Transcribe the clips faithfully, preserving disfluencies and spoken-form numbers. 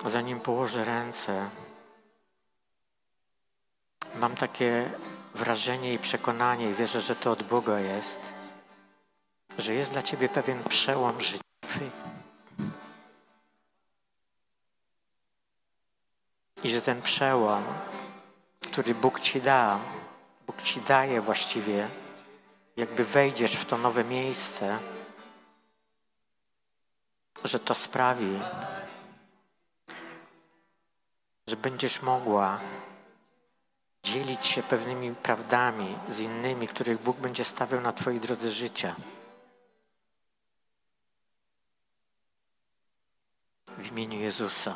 zanim położę ręce, mam takie wrażenie i przekonanie, i wierzę, że to od Boga jest, że jest dla ciebie pewien przełom życiowy. I że ten przełom, który Bóg ci da, Bóg ci daje właściwie, jakby wejdziesz w to nowe miejsce, że to sprawi, że będziesz mogła dzielić się pewnymi prawdami z innymi, których Bóg będzie stawiał na twojej drodze życia. W imieniu Jezusa.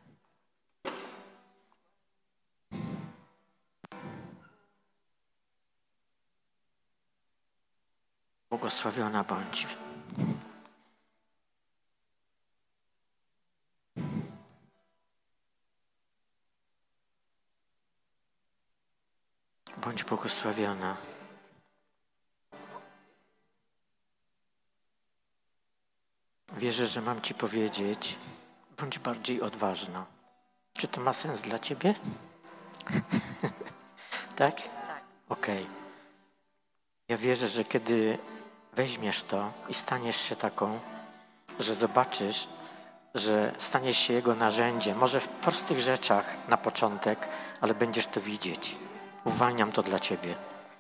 Błogosławiona bądź. Bądź błogosławiona. Wierzę, że mam ci powiedzieć, bądź bardziej odważna. Czy to ma sens dla ciebie? Tak? Tak. Okej. Okay. Ja wierzę, że kiedy weźmiesz to i staniesz się taką, że zobaczysz, że staniesz się Jego narzędziem, może w prostych rzeczach na początek, ale będziesz to widzieć. Uwalniam to dla ciebie.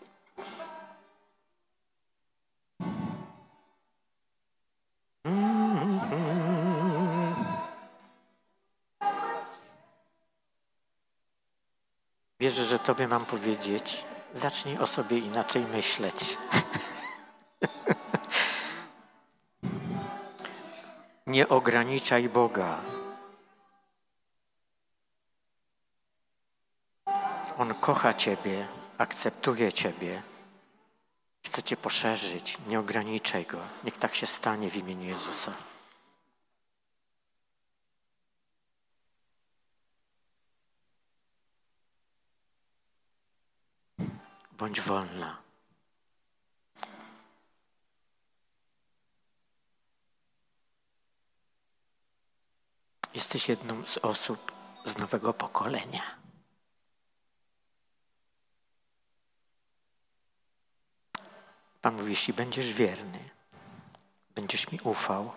Wierzę, że tobie mam powiedzieć, zacznij o sobie inaczej myśleć. Nie ograniczaj Boga. On kocha ciebie, akceptuje ciebie. Chce cię poszerzyć, nie ograniczaj Go. Niech tak się stanie w imieniu Jezusa. Bądź wolna. Jesteś jedną z osób z nowego pokolenia. Pan mówi, jeśli będziesz wierny, będziesz mi ufał,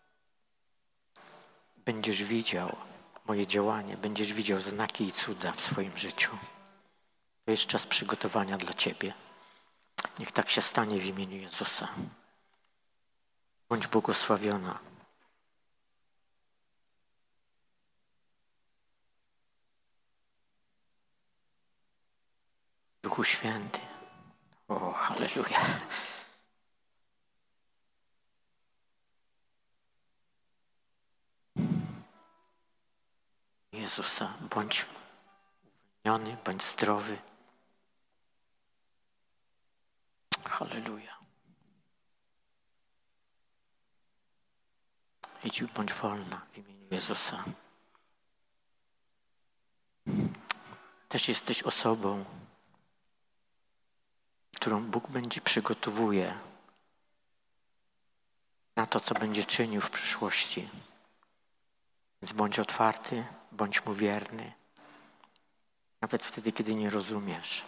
będziesz widział moje działanie, będziesz widział znaki i cuda w swoim życiu. To jest czas przygotowania dla ciebie. Niech tak się stanie w imieniu Jezusa. Bądź błogosławiona. Duchu Święty. O, halleluja. Jezusa, bądź uwolniony, bądź zdrowy. Halleluja. Idź, bądź wolna w imieniu Jezusa. Też jesteś osobą, którą Bóg będzie przygotowuje na to, co będzie czynił w przyszłości. Więc bądź otwarty, bądź mu wierny. Nawet wtedy, kiedy nie rozumiesz.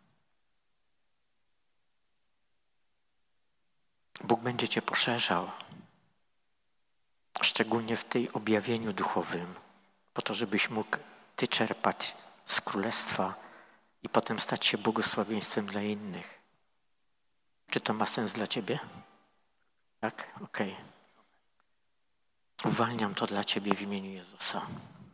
Bóg będzie cię poszerzał. Szczególnie w tej objawieniu duchowym. Po to, żebyś mógł ty czerpać z Królestwa i potem stać się błogosławieństwem dla innych. Czy to ma sens dla ciebie? Tak? Okej. Okay. Uwalniam to dla ciebie w imieniu Jezusa.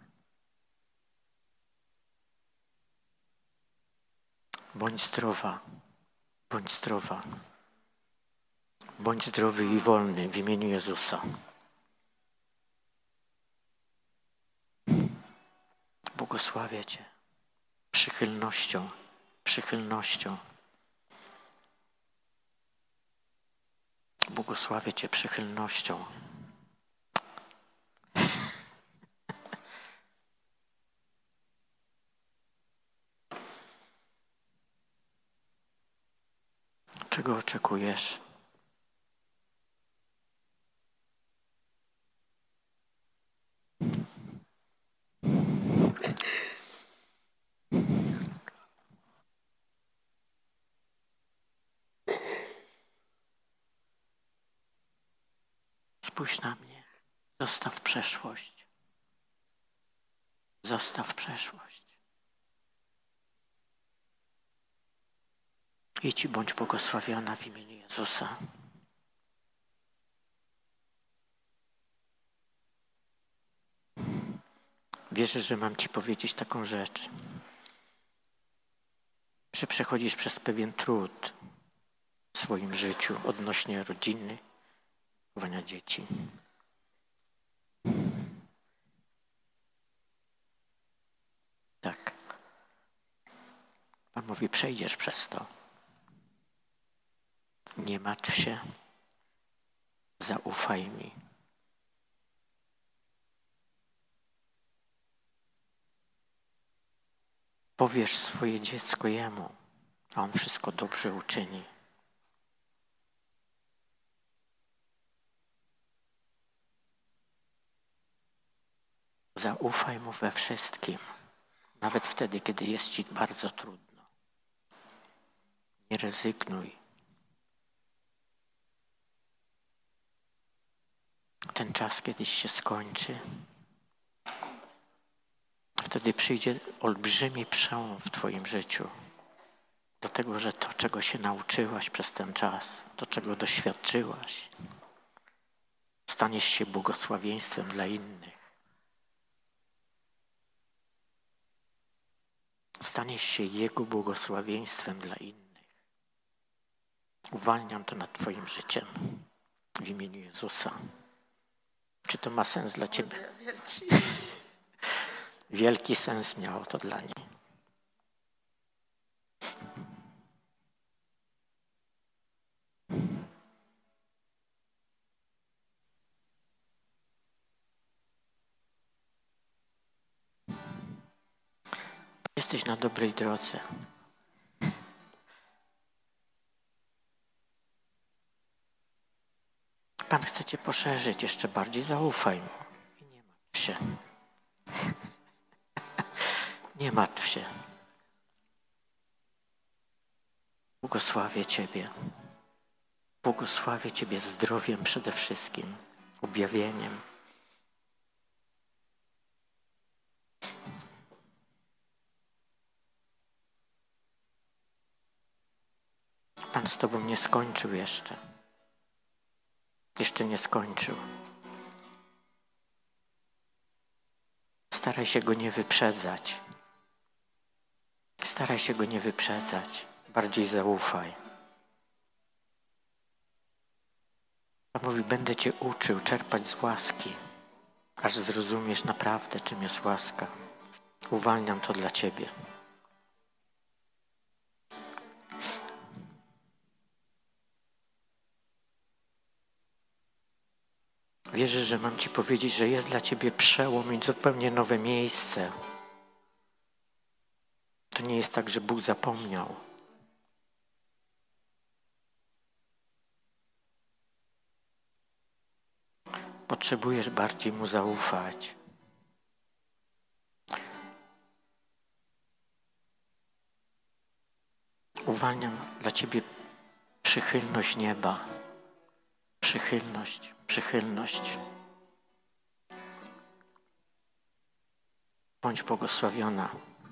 Bądź zdrowa. Bądź zdrowa. Bądź zdrowy i wolny w imieniu Jezusa. Błogosławię cię przychylnością, przychylnością. Błogosławię cię przychylnością. Czego oczekujesz? spójrz na mnie. Zostaw przeszłość. Zostaw przeszłość. Idź i bądź błogosławiona w imieniu Jezusa. Wierzę, że mam Ci powiedzieć taką rzecz, że przechodzisz przez pewien trud w swoim życiu odnośnie rodziny, wychowania dzieci. Tak. Pan mówi, przejdziesz przez to. Nie martw się. Zaufaj mi. Powierz swoje dziecko Jemu, a On wszystko dobrze uczyni. Zaufaj Mu we wszystkim, nawet wtedy, kiedy jest Ci bardzo trudno. Nie rezygnuj. Ten czas kiedyś się skończy. Wtedy przyjdzie olbrzymi przełom w Twoim życiu. Do tego, że to, czego się nauczyłaś przez ten czas, to, czego doświadczyłaś, staniesz się błogosławieństwem dla innych. Staniesz się Jego błogosławieństwem dla innych. Uwalniam to nad Twoim życiem w imieniu Jezusa. Czy to ma sens dla Ciebie? Wielki. Wielki sens miało to dla niej. Jesteś na dobrej drodze. Pan chce Cię poszerzyć jeszcze bardziej. Zaufaj Mu. I nie martw się. Nie martw się. Błogosławię Ciebie. Błogosławię Ciebie zdrowiem przede wszystkim. Objawieniem. Pan z Tobą nie skończył jeszcze. Jeszcze nie skończył. Staraj się Go nie wyprzedzać. Staraj się Go nie wyprzedzać. Bardziej zaufaj. Pan mówi, będę Cię uczył czerpać z łaski, aż zrozumiesz naprawdę, czym jest łaska. Uwalniam to dla Ciebie. Wierzę, że mam Ci powiedzieć, że jest dla Ciebie przełom i zupełnie nowe miejsce. To nie jest tak, że Bóg zapomniał. Potrzebujesz bardziej Mu zaufać. Uwalniam dla Ciebie przychylność nieba. Przychylność, przychylność. Bądź błogosławiona.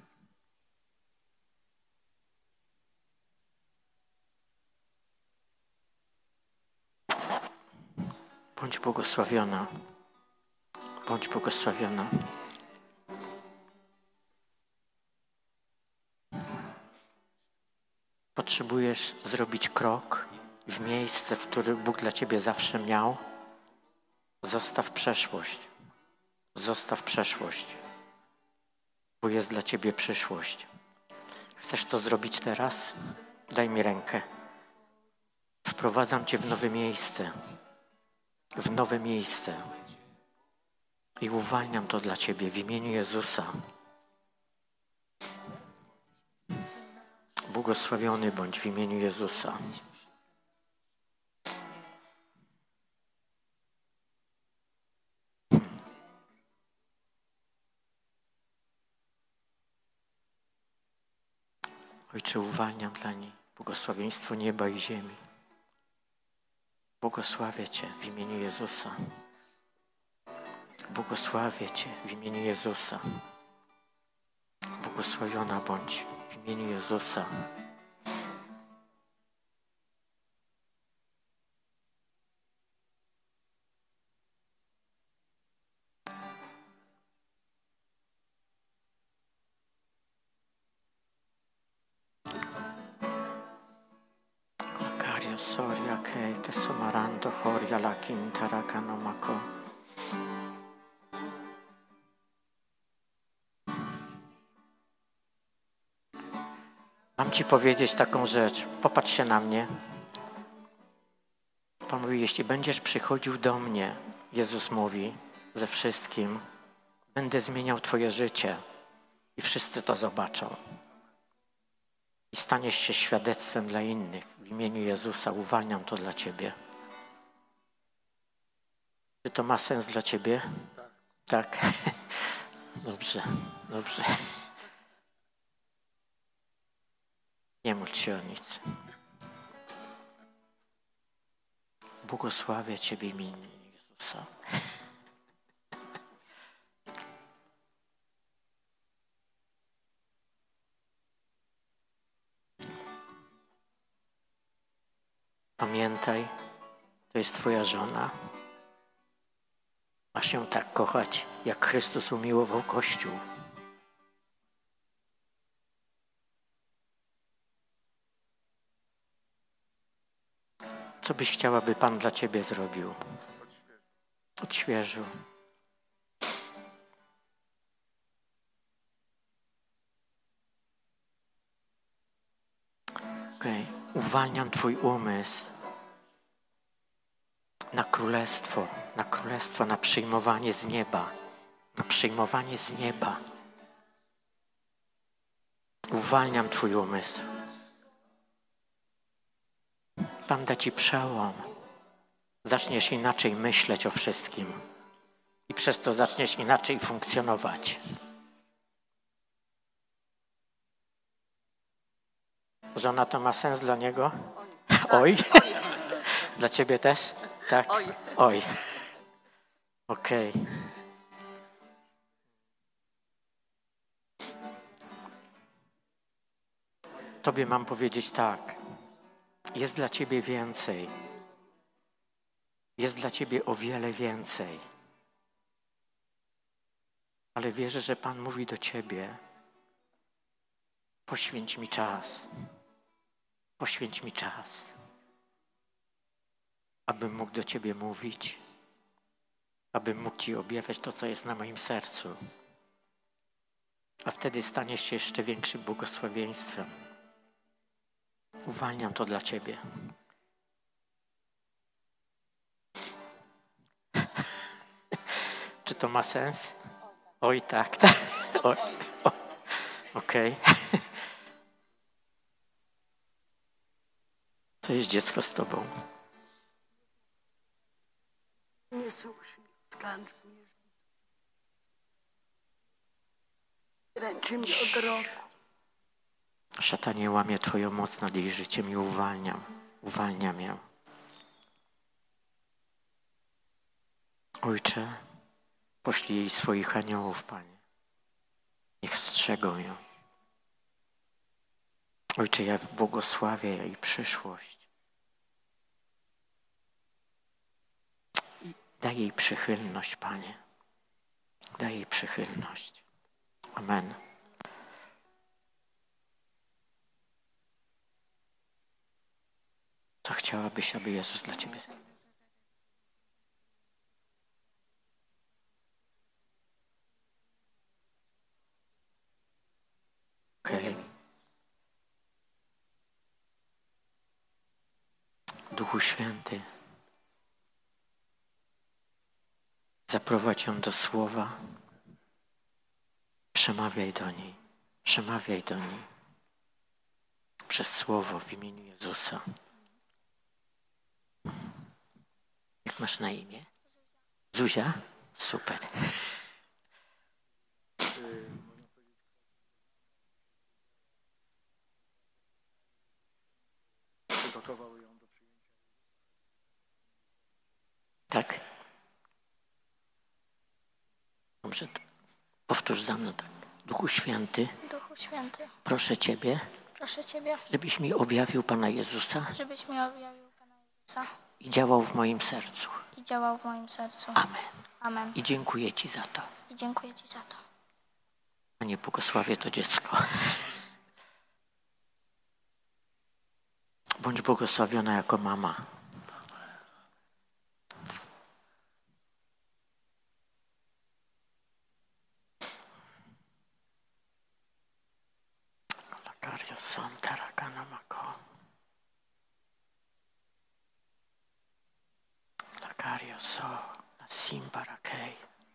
Bądź błogosławiona. Bądź błogosławiona. Potrzebujesz zrobić krok w miejsce, w którym Bóg dla Ciebie zawsze miał. Zostaw przeszłość. Zostaw przeszłość. Bo jest dla Ciebie przyszłość. Chcesz to zrobić teraz? Daj mi rękę. Wprowadzam Cię w nowe miejsce. W nowe miejsce. I uwalniam to dla Ciebie w imieniu Jezusa. Błogosławiony bądź w imieniu Jezusa. Ojcze, uwalniam dla niej błogosławieństwo nieba i ziemi. Błogosławię Cię w imieniu Jezusa. Błogosławię Cię w imieniu Jezusa. Błogosławiona bądź w imieniu Jezusa. Kario soria kei te somarando horia la quintara kanomako. Mam Ci powiedzieć taką rzecz. Popatrz się na mnie. Pan mówi, jeśli będziesz przychodził do mnie, Jezus mówi, ze wszystkim, będę zmieniał Twoje życie i wszyscy to zobaczą. I staniesz się świadectwem dla innych. W imieniu Jezusa uwalniam to dla Ciebie. Czy to ma sens dla Ciebie? Tak. Tak. Dobrze, dobrze. Nie módl się o nic. Błogosławię Ciebie w imieniu Jezusa. Pamiętaj, to jest Twoja żona. Masz ją tak kochać, jak Chrystus umiłował Kościół. Co byś chciała, by Pan dla Ciebie zrobił? Odświeżył. Okej. Okay. Uwalniam Twój umysł na królestwo, na królestwo, na przyjmowanie z nieba, na przyjmowanie z nieba. Uwalniam Twój umysł. Pan da Ci przełom. Zaczniesz inaczej myśleć o wszystkim i przez to zaczniesz inaczej funkcjonować. Żona to ma sens dla niego? Oj. Dla Ciebie też? Tak? Oj. Oj. Okej. Okay. Tobie mam powiedzieć tak. Jest dla Ciebie więcej. Jest dla Ciebie o wiele więcej. Ale wierzę, że Pan mówi do Ciebie: poświęć mi czas. Poświęć mi czas. Abym mógł do Ciebie mówić. Abym mógł Ci objawiać to, co jest na moim sercu. A wtedy staniesz się jeszcze większym błogosławieństwem. Uwalniam to dla Ciebie. Czy to ma sens? Oj, tak, tak. Oj, oj. Okej. Okay. To jest dziecko z Tobą. Nie słuchaj, skarż mnie. Ręczy mnie od roku. Szatanie łamie Twoją moc nad jej życiem i uwalniam. Uwalniam ją. Ojcze, poślij jej swoich aniołów, Panie. Niech strzegą ją. Ojcze, ja błogosławię jej przyszłość. I daj jej przychylność, Panie. Daj jej przychylność. Amen. Co chciałabyś, aby Jezus dla Ciebie zrobił? Okej. Okay. Duchu Święty, zaprowadź ją do Słowa. Przemawiaj do niej. Przemawiaj do niej. Przez Słowo w imieniu Jezusa. Jak masz na imię? Zuzia? Super. Przygotowały ją do przyjęcia. Tak. Dobrze, powtórz za mną tak. Duchu Święty, Duchu Święty, proszę Ciebie, proszę Ciebie, żebyś mi objawił Pana Jezusa żebyś mi objawił Pana Jezusa i działał w moim sercu. i działał w moim sercu. Amen. Amen. I dziękuję Ci za to. I dziękuję Ci za to. Panie, błogosławię to dziecko. Bądź błogosławiona jako mama. Lakario Santa Rakana Mako. Lakario So La Simba Rakei.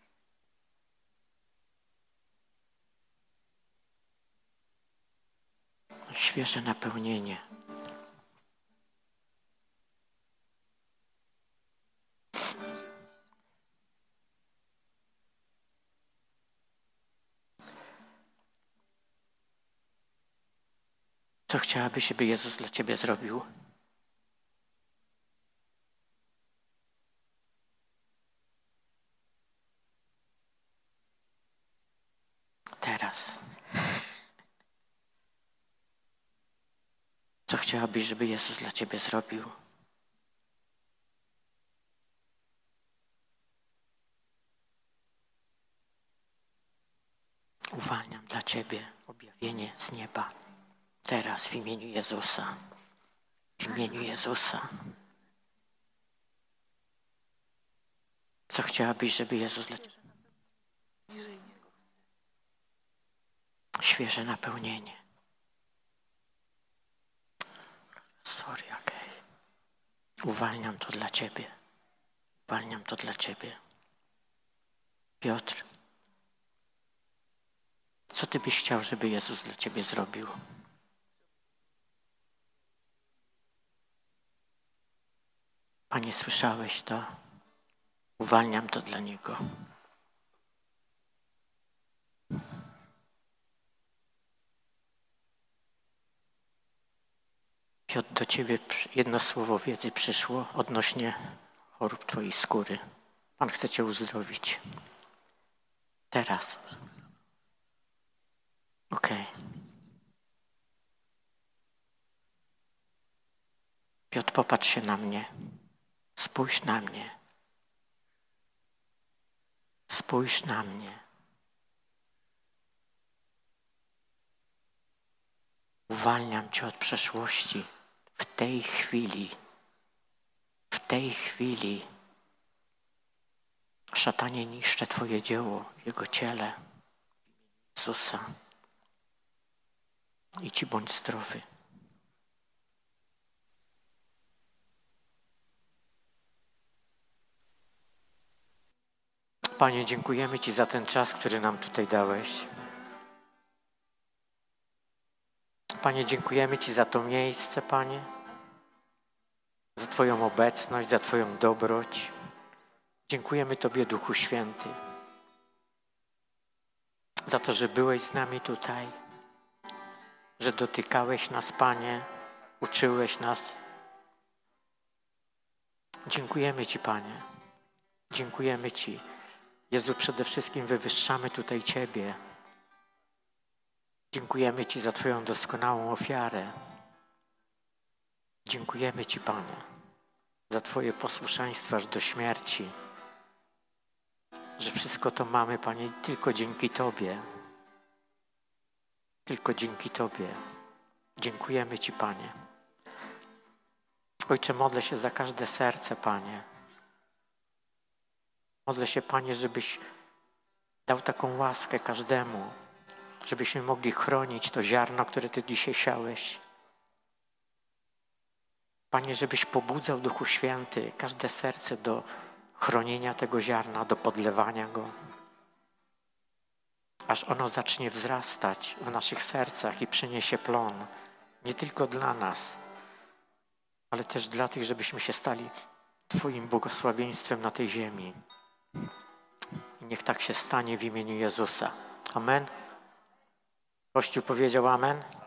Świeże napełnienie. Co chciałabyś, żeby Jezus dla Ciebie zrobił? Teraz. Co chciałabyś, żeby Jezus dla Ciebie zrobił? Uwalniam dla Ciebie objawienie z nieba. Teraz w imieniu Jezusa. W imieniu Jezusa. Co chciałabyś, żeby Jezus dla Ciebie? Świeże napełnienie. Sorry, okej. Okay. Uwalniam to dla Ciebie. Uwalniam to dla Ciebie. Piotr, co Ty byś chciał, żeby Jezus dla Ciebie zrobił? Panie, słyszałeś to? Uwalniam to dla Niego. Piotr, do Ciebie jedno słowo wiedzy przyszło odnośnie chorób Twojej skóry. Pan chce Cię uzdrowić. Teraz. Okej. Okay. Piotr, popatrz się na mnie. Spójrz na mnie. Spójrz na mnie. Uwalniam Cię od przeszłości. W tej chwili. W tej chwili. Szatanie, niszczę Twoje dzieło w Jego ciele. Jezusa. I Ci bądź zdrowy. Panie, dziękujemy Ci za ten czas, który nam tutaj dałeś. Panie, dziękujemy Ci za to miejsce, Panie, za Twoją obecność, za Twoją dobroć. Dziękujemy Tobie, Duchu Święty, za to, że byłeś z nami tutaj, że dotykałeś nas, Panie, uczyłeś nas. Dziękujemy Ci, Panie. Dziękujemy Ci. Jezu, przede wszystkim wywyższamy tutaj Ciebie. Dziękujemy Ci za Twoją doskonałą ofiarę. Dziękujemy Ci, Panie, za Twoje posłuszeństwo aż do śmierci. Że wszystko to mamy, Panie, tylko dzięki Tobie. Tylko dzięki Tobie. Dziękujemy Ci, Panie. Ojcze, modlę się za każde serce, Panie. Modlę się, Panie, żebyś dał taką łaskę każdemu, żebyśmy mogli chronić to ziarno, które Ty dzisiaj siałeś. Panie, żebyś pobudzał, Duchu Święty, każde serce do chronienia tego ziarna, do podlewania go, aż ono zacznie wzrastać w naszych sercach i przyniesie plon, nie tylko dla nas, ale też dla tych, żebyśmy się stali Twoim błogosławieństwem na tej ziemi. I niech tak się stanie w imieniu Jezusa. Amen. Kościół powiedział amen.